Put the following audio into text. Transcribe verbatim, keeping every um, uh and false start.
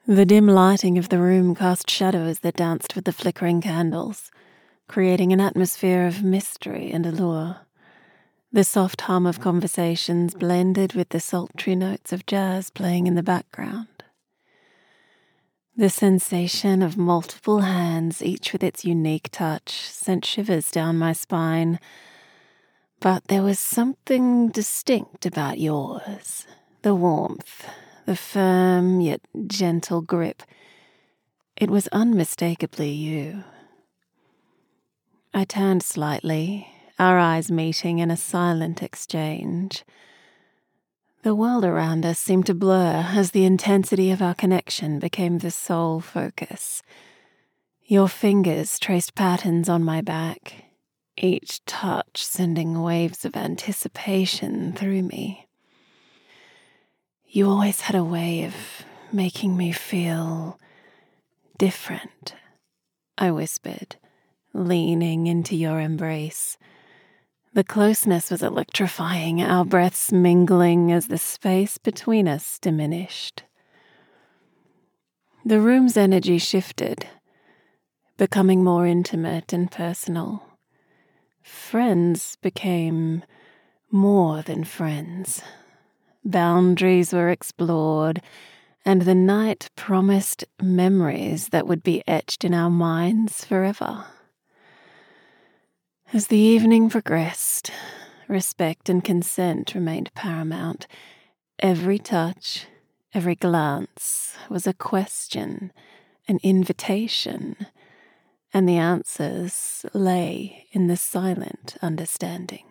The dim lighting of the room cast shadows that danced with the flickering candles, creating an atmosphere of mystery and allure. The soft hum of conversations blended with the sultry notes of jazz playing in the background. The sensation of multiple hands, each with its unique touch, sent shivers down my spine. But there was something distinct about yours. The warmth, the firm yet gentle grip. It was unmistakably you. I turned slightly, our eyes meeting in a silent exchange. The world around us seemed to blur as the intensity of our connection became the sole focus. Your fingers traced patterns on my back, each touch sending waves of anticipation through me. You always had a way of making me feel different, I whispered, leaning into your embrace. The closeness was electrifying, our breaths mingling as the space between us diminished. The room's energy shifted, becoming more intimate and personal. Friends became more than friends. Boundaries were explored, and the night promised memories that would be etched in our minds forever. As the evening progressed, respect and consent remained paramount. Every touch, every glance was a question, an invitation, and the answers lay in the silent understanding.